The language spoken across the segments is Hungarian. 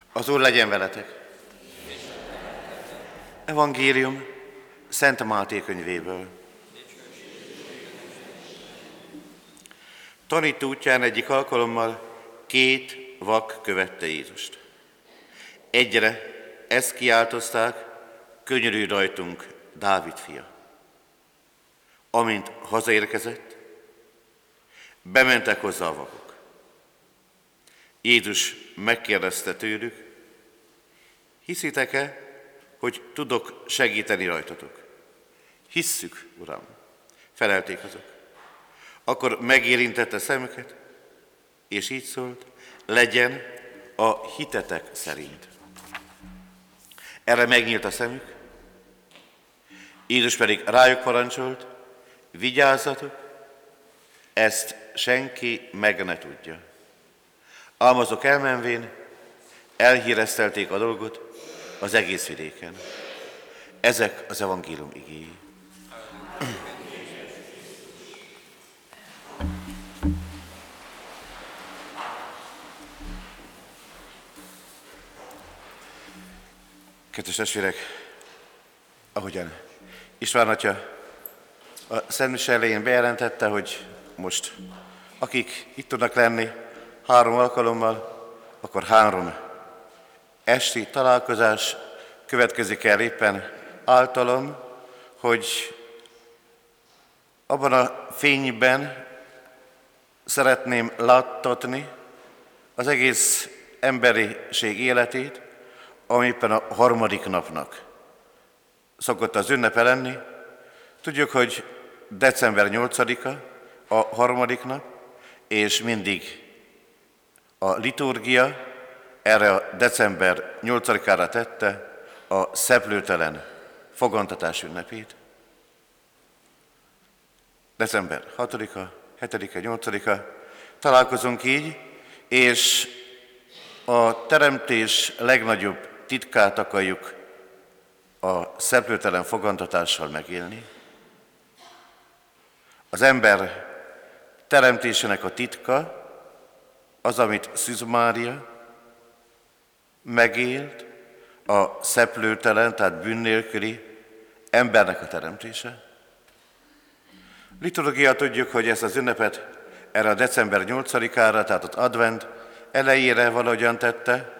Az Úr legyen veletek! Evangélium Szent Máté könyvéből. Tanító útján egyik alkalommal 2 vak követte Jézust. Egyre ezt kiáltozták: könyörülj rajtunk, Dávid fia! Amint hazaérkezett, bementek hozzá a vakok. Jézus megkérdezte tőlük: hiszitek-e, hogy tudok segíteni rajtatok? Hisszük, Uram, felelték azok. Akkor megérintette szemüket, és így szólt: legyen a hitetek szerint. Erre megnyílt a szemük. Jézus pedig rájuk parancsolt: vigyázzatok, ezt senki meg ne tudja. Ám azok elmenvén elhíresztelték a dolgot az egész vidéken. Ezek az evangélium igéi. Kedves testvérek, ahogyan István atya a Szent Mise elején bejelentette, hogy most akik itt tudnak lenni 3 alkalommal, akkor 3 esti találkozás következik el éppen általam, hogy abban a fényben szeretném láttatni az egész emberiség életét, ami éppen a 3. napnak szokott az ünnepe lenni. Tudjuk, hogy december 8-a a 3. nap, és mindig a liturgia erre a december 8-ára tette a szeplőtelen fogantatás ünnepét. December 6-a, 7-e, 8-a találkozunk így, és a teremtés legnagyobb titkát akarjuk a szeplőtelen fogantatással megélni. Az ember teremtésének a titka az, amit Szűz Mária megélt, a szeplőtelen, tehát bűn nélküli embernek a teremtése. Liturgia tudjuk, hogy ezt az ünnepet erre a december 8-ára, tehát az advent elejére valahogyan tette.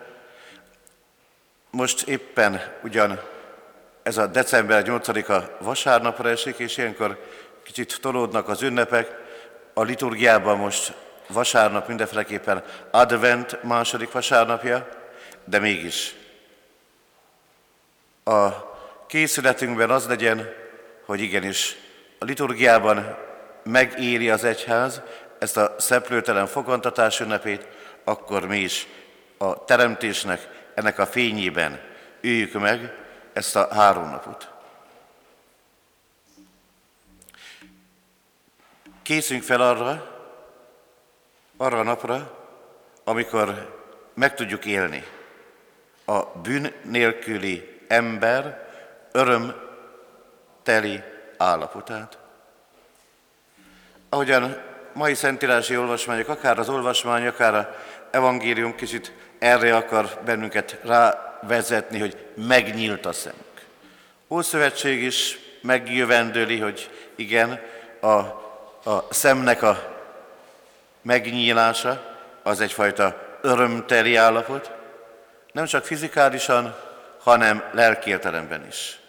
Most éppen ugyan ez a december 8-a vasárnapra esik, és ilyenkor kicsit tolódnak az ünnepek. A liturgiában most vasárnap mindenféleképpen advent második vasárnapja, de mégis a készületünkben az legyen, hogy igenis a liturgiában megéri az egyház ezt a szeplőtelen fogantatás ünnepét, akkor mi is a teremtésnek, ennek a fényében éljük meg ezt a 3 napot. Készüljünk fel arra a napra, amikor meg tudjuk élni a bűn nélküli ember örömteli állapotát. Ahogyan mai szentírási olvasmányok, akár az olvasmány, akár az evangélium kicsit erre akar bennünket rávezetni, hogy megnyílt a szemük. Ószövetség is megjövendőli, hogy igen, a szemnek a megnyílása az egyfajta örömteli állapot, nem csak fizikálisan, hanem lelki értelemben is.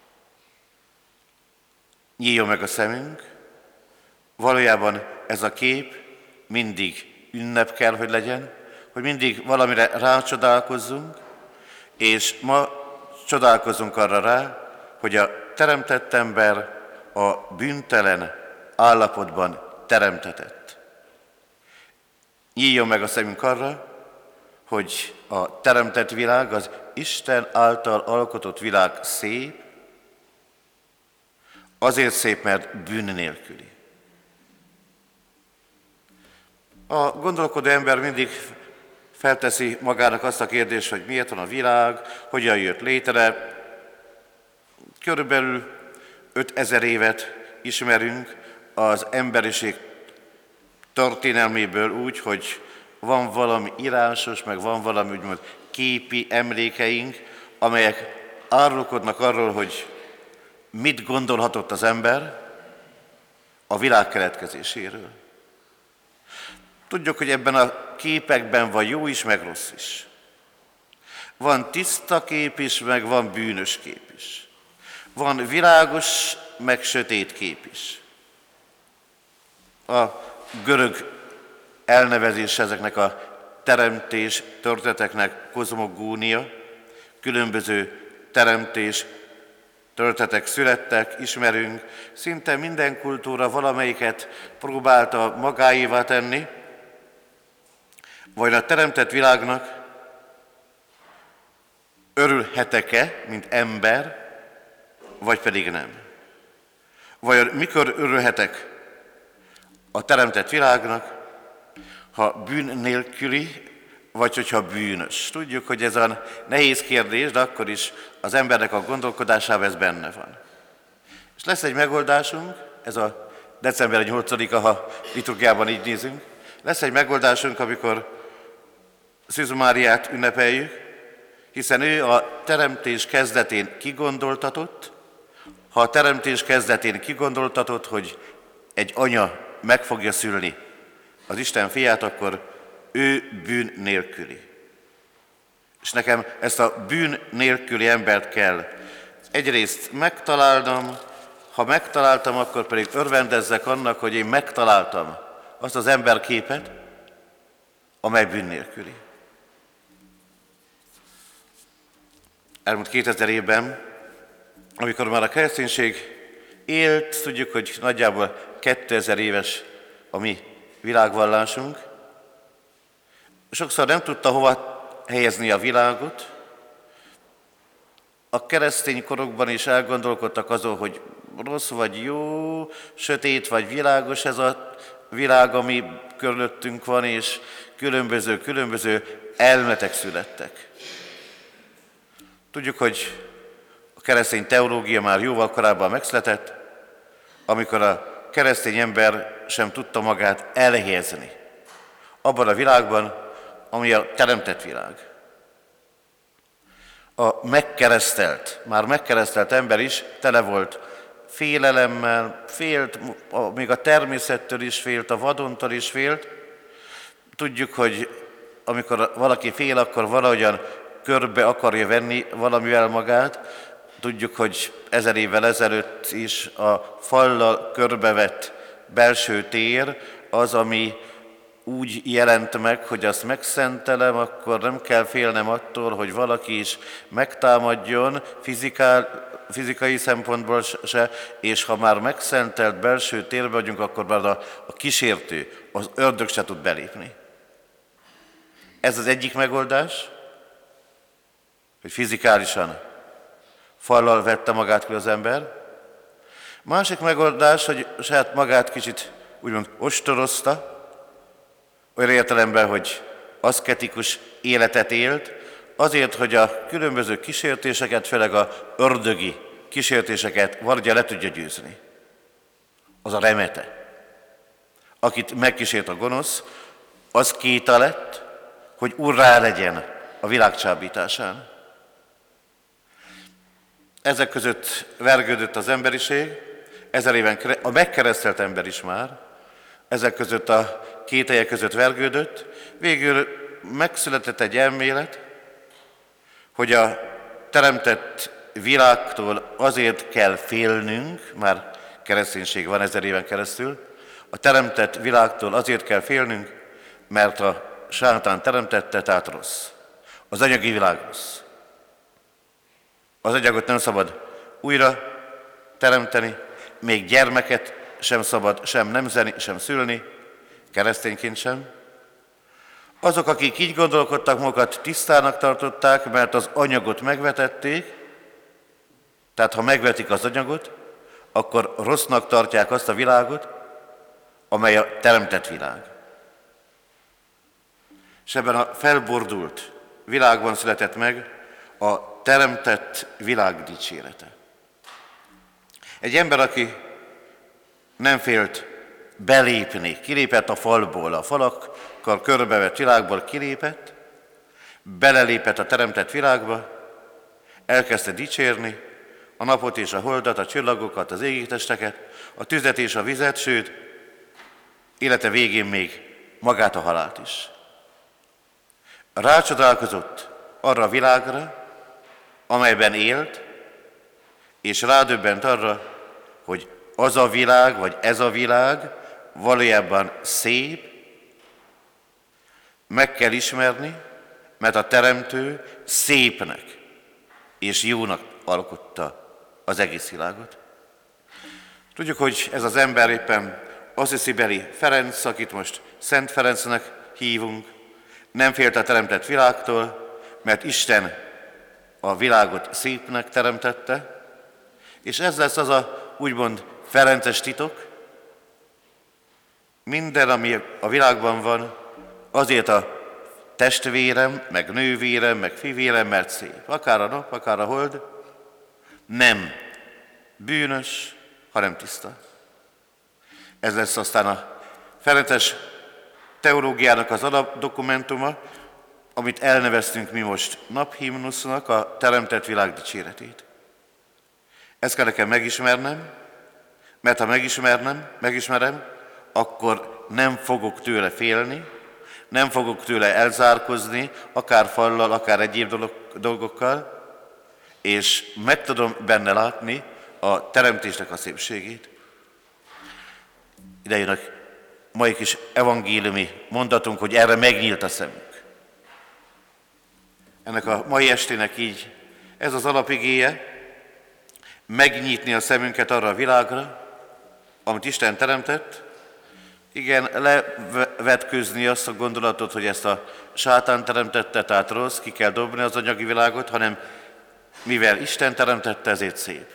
Nyíljon meg a szemünk, valójában ez a kép mindig ünnep kell, hogy legyen, hogy mindig valamire rácsodálkozzunk, és ma csodálkozunk arra rá, hogy a teremtett ember a bűntelen állapotban teremtetett. Nyíljon meg a szemünk arra, hogy a teremtett világ, az Isten által alkotott világ szép, azért szép, mert bűn nélküli. A gondolkodó ember mindig felteszi magának azt a kérdést, hogy miért van a világ, hogyan jött létre. Körülbelül 5000 évet ismerünk az emberiség történelméből úgy, hogy van valami írásos, meg van valami úgymond képi emlékeink, amelyek árulkodnak arról, hogy mit gondolhatott az ember a világ keletkezéséről. Tudjuk, hogy ebben a képekben van jó is, meg rossz is. Van tiszta kép is, meg van bűnös kép is. Van világos, meg sötét kép is. A görög elnevezés ezeknek a teremtés történeteknek kozmogónia, különböző teremtés történetek születtek, ismerünk, szinte minden kultúra valamelyiket próbálta magáévá tenni, vagy a teremtett világnak örülhetek-e, mint ember, vagy pedig nem? Vajon mikor örülhetek a teremtett világnak, ha bűn nélküli, vagy hogyha bűnös? Tudjuk, hogy ez a nehéz kérdés, de akkor is az embernek a gondolkodásában ez benne van. És lesz egy megoldásunk, ez a december 8-a, ha liturgiában így nézünk, lesz egy megoldásunk, amikor Szűz Máriát ünnepeljük, hiszen ő a teremtés kezdetén kigondoltatott. Ha a teremtés kezdetén kigondoltatott, hogy egy anya meg fogja szülni az Isten fiát, akkor ő bűn nélküli. És nekem ezt a bűn nélküli embert kell egyrészt megtalálnom, ha megtaláltam, akkor pedig örvendezzek annak, hogy én megtaláltam azt az emberképet, amely bűn nélküli. Elmúlt 2000 évben, amikor már a kereszténység élt, tudjuk, hogy nagyjából 2000 éves a mi világvallásunk, sokszor nem tudta hova helyezni a világot. A keresztény korokban is elgondolkodtak azon, hogy rossz vagy jó, sötét vagy világos ez a világ, ami körülöttünk van, és különböző elméletek születtek. Tudjuk, hogy a keresztény teológia már jóval korábban megszületett, amikor a keresztény ember sem tudta magát elhelyezni abban a világban, ami a teremtett világ. A már megkeresztelt ember is tele volt félelemmel, félt, még a természettől is félt, a vadontól is félt. Tudjuk, hogy amikor valaki fél, akkor valahogyan körbe akarja venni valamivel magát. Tudjuk, hogy 1000 évvel ezelőtt is a fallal körbevett belső tér az, ami úgy jelent meg, hogy azt megszentelem, akkor nem kell félnem attól, hogy valaki is megtámadjon fizikai szempontból se, és ha már megszentelt belső térben vagyunk, akkor már a kísértő, az ördög se tud belépni. Ez az egyik megoldás, hogy fizikálisan fallal vette magát ki az ember. Másik megoldás, hogy saját magát kicsit úgymond ostorozta, olyan értelemben, hogy aszketikus életet élt, azért, hogy a különböző kísértéseket, főleg a ördögi kísértéseket valahogy le tudja győzni. Az a remete. Akit megkísért a gonosz, az kéta lett, hogy urrá legyen a világ csábításán. Ezek között vergődött az emberiség, 1000 éven a megkeresztelt ember is már, ezek között a kételyek között vergődött, végül megszületett egy elmélet, hogy a teremtett világtól azért kell félnünk, már kereszténység van 1000 éven keresztül, a teremtett világtól azért kell félnünk, mert a sátán teremtette, tehát rossz. Az anyagi világ rossz. Az anyagot nem szabad újra teremteni, még gyermeket sem szabad sem nemzeni, sem szülni, keresztényként sem. Azok, akik így gondolkodtak, magukat tisztának tartották, mert az anyagot megvetették, tehát ha megvetik az anyagot, akkor rossznak tartják azt a világot, amely a teremtett világ. És ebben a felbordult világban született meg a teremtett világ dicsérete. Egy ember, aki nem félt belépni, kilépett a falból, a falakkal körbevett világból kilépett, belelépett a teremtett világba, elkezdte dicsérni a napot és a holdat, a csillagokat, az égitesteket, a tüzet és a vizet, sőt, élete végén még magát a halált is. Rácsodálkozott arra a világra, amelyben élt, és rádöbbent arra, hogy az a világ, vagy ez a világ valójában szép, meg kell ismerni, mert a Teremtő szépnek és jónak alkotta az egész világot. Tudjuk, hogy ez az ember éppen Assisi-beli Ferenc, akit most Szent Ferencnek hívunk, nem félt a teremtett világtól, mert Isten a világot szépnek teremtette, és ez lesz az a úgymond ferences titok. Minden, ami a világban van, azért a testvérem, meg nővérem, meg fivérem, mert szép. Akár a nap, akár a hold, nem bűnös, hanem tiszta. Ez lesz aztán a ferences teológiának az alapdokumentuma, amit elneveztünk mi most naphimnusznak, a teremtett világ dicséretét. Ezt kell nekem megismernem, mert ha megismerem, akkor nem fogok tőle félni, nem fogok tőle elzárkozni, akár fallal, akár egyéb dolgokkal, és meg tudom benne látni a teremtésnek a szépségét. Ide jön a mai kis evangéliumi mondatunk, hogy erre megnyílt a szemünk. Ennek a mai estének így ez az alapigéje, megnyitni a szemünket arra a világra, amit Isten teremtett. Igen, levetkőzni azt a gondolatot, hogy ezt a sátán teremtette, tehát rossz, ki kell dobni az anyagi világot, hanem mivel Isten teremtette, ezért szép.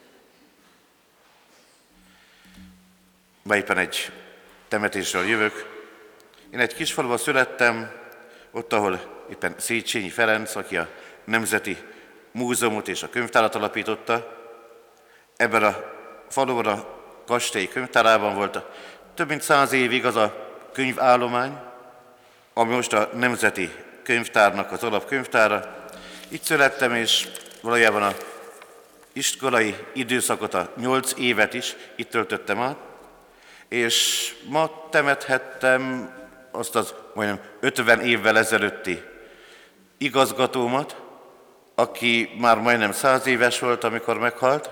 Ma éppen egy temetésről jövök. Én egy kis faluban születtem, ott, ahol éppen Széchenyi Ferenc, aki a Nemzeti Múzeumot és a könyvtárat alapította, ebben a faluban a kastély könyvtárában volt több mint 100 évig az a könyvállomány, ami most a Nemzeti Könyvtárnak az alapkönyvtára. Itt születtem, és valójában az iskolai időszakot, a 8 évet is itt töltöttem át, és ma temethettem azt az majdnem 50 évvel ezelőtti igazgatómat, aki már majdnem 100 éves volt, amikor meghalt.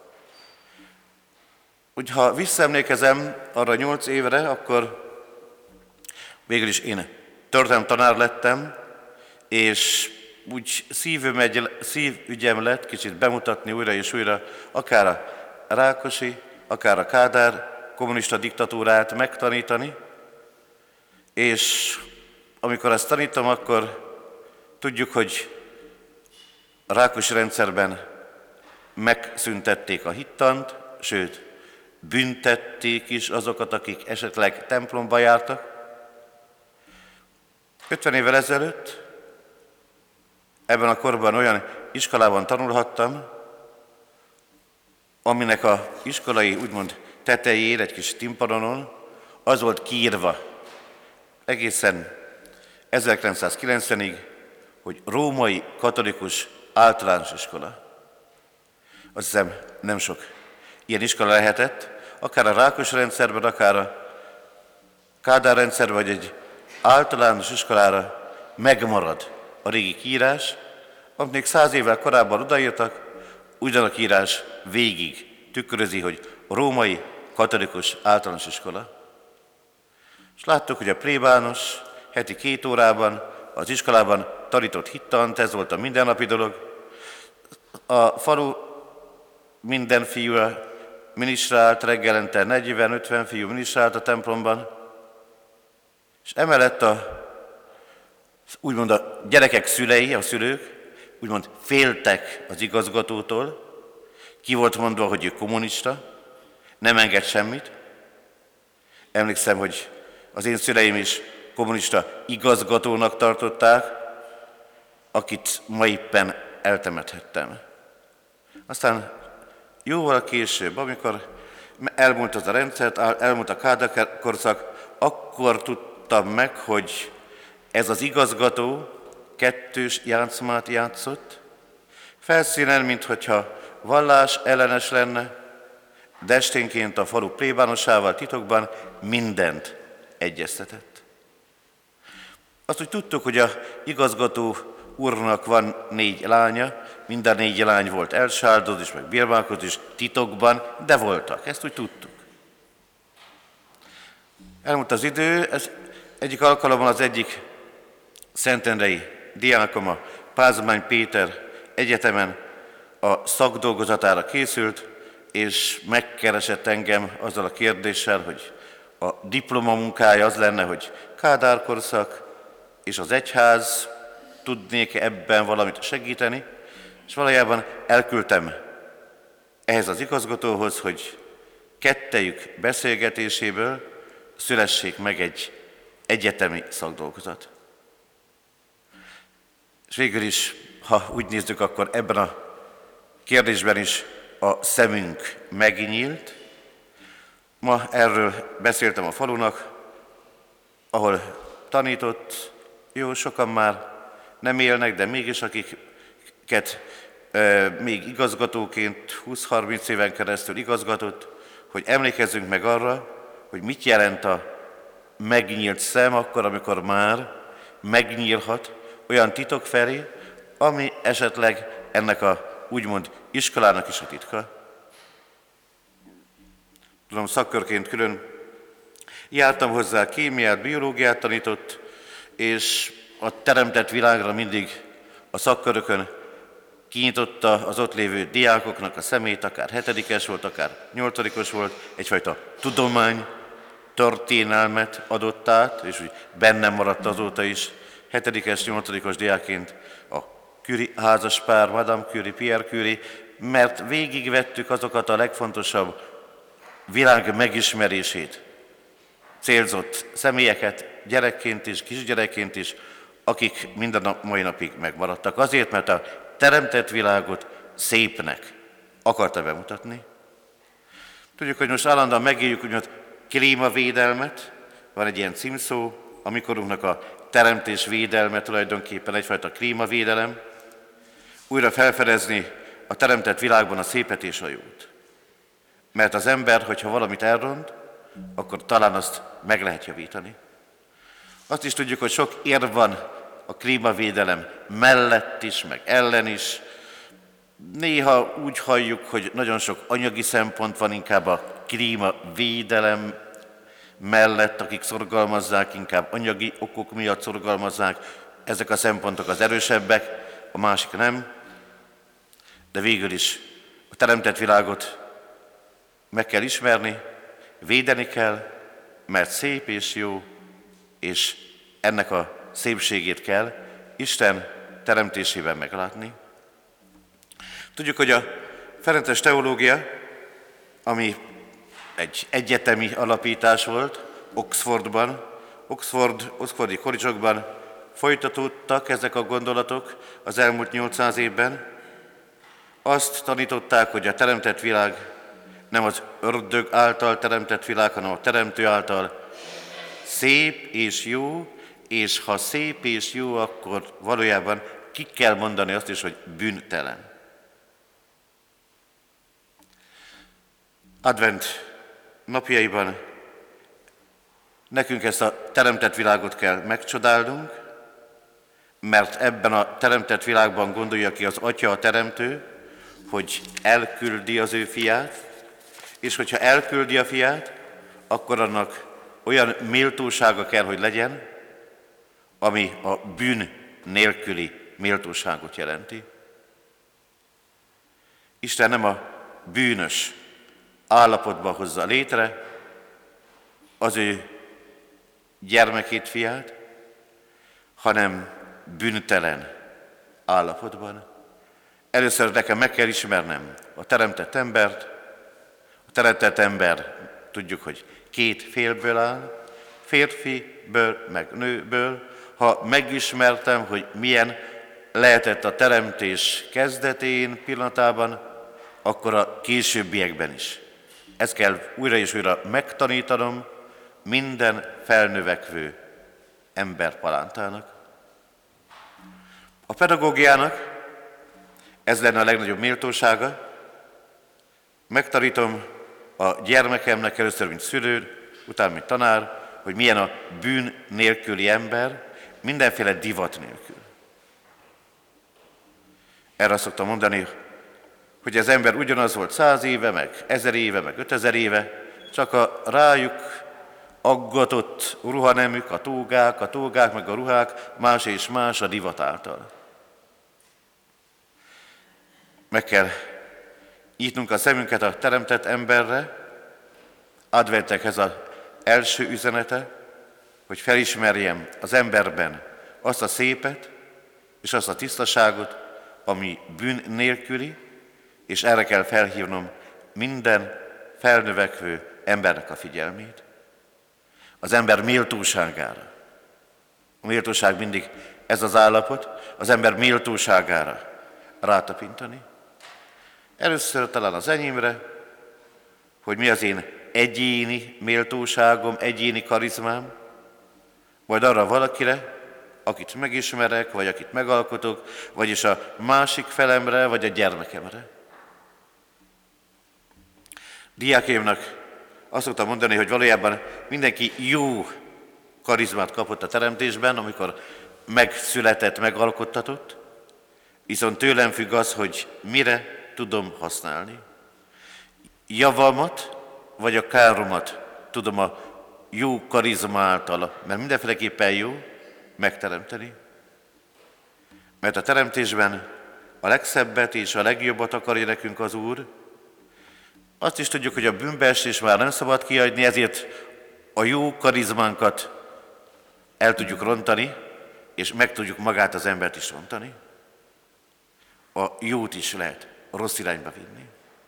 Úgy, ha visszaemlékezem arra 8 évre, akkor végül is én történelemtanár lettem, és úgy szívügyem lett kicsit bemutatni újra és újra, akár a Rákosi, akár a Kádár kommunista diktatúrát megtanítani, és amikor ezt tanítom, akkor tudjuk, hogy a Rákosi rendszerben megszüntették a hittant, sőt, büntették is azokat, akik esetleg templomba jártak. 50 évvel ezelőtt ebben a korban olyan iskolában tanulhattam, aminek a iskolai úgymond tetején, egy kis timpanonon az volt kiírva egészen 1990-ig, hogy római katolikus általános iskola. Azt hiszem, nem sok ilyen iskola lehetett, akár a Rákosi rendszerben, akár a Kádár rendszerben, vagy egy általános iskolára megmarad a régi kiírás, amit még 100 évvel korábban odaírtak, ugyanak írás végig tükrözi, hogy római katolikus általános iskola. És láttuk, hogy a plébános heti 2 órában az iskolában tanított hittant, ez volt a mindennapi dolog. A falu minden fiú minisztrált, reggelente 40-50 fiú minisztrált a templomban, és emellett úgymond a gyerekek szülei, a szülők, úgymond féltek az igazgatótól, ki volt mondva, hogy ő kommunista, nem enged semmit. Emlékszem, hogy az én szüleim is kommunista igazgatónak tartották, akit ma éppen eltemethettem. Aztán jóval később, amikor elmúlt az a rendszer, elmúlt a Kádár korszak, akkor tudtam meg, hogy ez az igazgató, kettős játszmát játszott, felszínen, minthogyha vallás ellenes lenne, de esténként a falu plébánosával titokban mindent egyeztetett. Azt úgy tudtuk, hogy a igazgató úrnak van 4 lánya, mind a 4 lány volt elsáldoz is, meg bírmálkoz is titokban, de voltak, ezt úgy tudtuk. Elmúlt az idő, ez egyik alkalommal az egyik szentendrei diákom, a Pázmány Péter egyetemen a szakdolgozatára készült, és megkeresett engem azzal a kérdéssel, hogy a diplomamunkája az lenne, hogy Kádár korszak és az egyház, tudnék ebben valamit segíteni, és valójában elküldtem ehhez az igazgatóhoz, hogy kettejük beszélgetéséből szülessék meg egy egyetemi szakdolgozat. És végül is, ha úgy nézzük, akkor ebben a kérdésben is a szemünk megnyílt. Ma erről beszéltem a falunak, ahol tanított, jó sokan már nem élnek, de mégis akiket még igazgatóként 20-30 éven keresztül igazgatott, hogy emlékezzünk meg arra, hogy mit jelent a megnyílt szem akkor, amikor már megnyílhat olyan titok felé, ami esetleg ennek a úgymond iskolának is a titka. Tudom, szakkörként külön jártam hozzá, kémiát, biológiát tanított, és a teremtett világra mindig a szakkörökön kinyitotta az ott lévő diákoknak a szemét, akár 7-es volt, akár 8-os volt, egyfajta tudomány, történelmet adott át, és úgy bennem maradt azóta is 7-es, 8-os diákként a Curie házaspár, Madame Curie, Pierre Curie, mert végigvettük azokat a legfontosabb világ megismerését célzott személyeket, gyerekként is, kisgyerekként is, akik minden mai napig megmaradtak. Azért, mert a teremtett világot szépnek akarta bemutatni. Tudjuk, hogy most állandóan megéljük úgymond klímavédelmet, van egy ilyen címszó, a mikorunknak a teremtés védelme tulajdonképpen egyfajta klímavédelem, újra felfedezni a teremtett világban a szépet és a jót. Mert az ember, hogyha valamit elront, akkor talán azt meg lehet javítani. Azt is tudjuk, hogy sok érv van a klímavédelem mellett is, meg ellen is. Néha úgy halljuk, hogy nagyon sok anyagi szempont van inkább a klímavédelem mellett, akik szorgalmazzák, inkább anyagi okok miatt szorgalmazzák. Ezek a szempontok az erősebbek, a másik nem. De végül is a teremtett világot meg kell ismerni, védeni kell, mert szép és jó, és ennek a szépségét kell Isten teremtésében meglátni. Tudjuk, hogy a Ferences teológia, ami egy egyetemi alapítás volt Oxfordban, Oxfordi kollégiumban folytatódtak ezek a gondolatok az elmúlt 800 évben. Azt tanították, hogy a teremtett világ nem az ördög által teremtett világ, hanem a teremtő által szép és jó, és ha szép és jó, akkor valójában ki kell mondani azt is, hogy bűntelen. Advent napjaiban nekünk ezt a teremtett világot kell megcsodálnunk, mert ebben a teremtett világban gondolja ki az Atya, a teremtő, hogy elküldi az ő fiát, és hogyha elküldi a fiát, akkor annak olyan méltósága kell, hogy legyen, ami a bűn nélküli méltóságot jelenti. Isten nem a bűnös állapotba hozza létre az ő gyermekét, fiát, hanem bűntelen állapotban. Először nekem meg kell ismernem a teremtett embert. A teremtett ember, tudjuk, hogy 2 félből áll, férfiből, meg nőből. Ha megismertem, hogy milyen lehetett a teremtés kezdetén, pillanatában, akkor a későbbiekben is. Ezt kell újra és újra megtanítanom minden felnövekvő ember palántának. A pedagógiának ez lenne a legnagyobb méltósága. Megtanítom a gyermekemnek először, mint szülő, utána, mint tanár, hogy milyen a bűn nélküli ember, mindenféle divat nélkül. Erre azt szoktam mondani, hogy az ember ugyanaz volt 100 éve, meg 1000 éve, meg 5000 éve, csak a rájuk aggatott ruhanemük, a tógák, meg a ruhák más és más a divat által. Meg kell nyitnunk a szemünket a teremtett emberre. Adventnek ez az első üzenete, hogy felismerjem az emberben azt a szépet és azt a tisztaságot, ami bűn nélküli, és erre kell felhívnom minden felnövekvő embernek a figyelmét. Az ember méltóságára. A méltóság mindig ez az állapot, az ember méltóságára rátapintani. Először talán az enyémre, hogy mi az én egyéni méltóságom, egyéni karizmám, majd arra valakire, akit megismerek, vagy akit megalkotok, vagyis a másik felemre, vagy a gyermekemre. Diákjaimnak azt szoktam mondani, hogy valójában mindenki jó karizmát kapott a teremtésben, amikor megszületett, megalkottatott, viszont tőlem függ az, hogy mire tudom használni. Javamat, vagy a káromat tudom a jó karizma által, mert mindenféleképpen jó, megteremteni. Mert a teremtésben a legszebbet és a legjobbat akarja nekünk az Úr. Azt is tudjuk, hogy a bűnbeesés már nem szabad kiadni, ezért a jó karizmánkat el tudjuk rontani, és meg tudjuk magát az embert is rontani. A jót is lehet a rossz irányba vinni.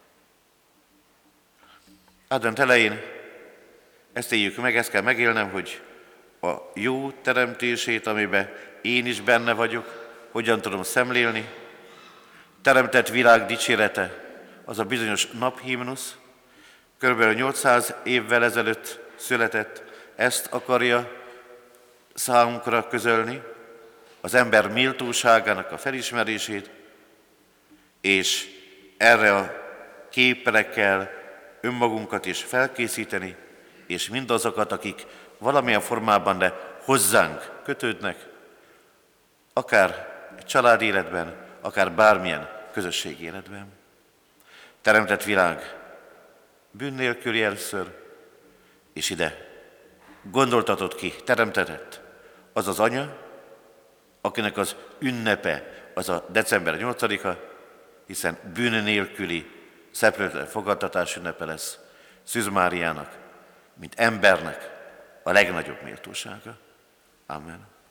Advent elején ezt éljük meg, ezt kell megélnem, hogy a jó teremtését, amiben én is benne vagyok, hogyan tudom szemlélni. Teremtett világ dicsérete, az a bizonyos naphimnusz, kb. 800 évvel ezelőtt született, ezt akarja számunkra közölni, az ember méltóságának a felismerését, és erre a képre kell önmagunkat is felkészíteni, és mindazokat, akik valamilyen formában, de hozzánk kötődnek, akár egy család életben, akár bármilyen közösség életben. Teremtett világ bűn nélküli először, és ide gondoltatott ki, teremtetett az az anya, akinek az ünnepe az a december 8-a, hiszen bűn nélküli szeplőtlen fogadtatás ünnepe lesz Szűz Máriának, mint embernek a legnagyobb méltósága. Amen.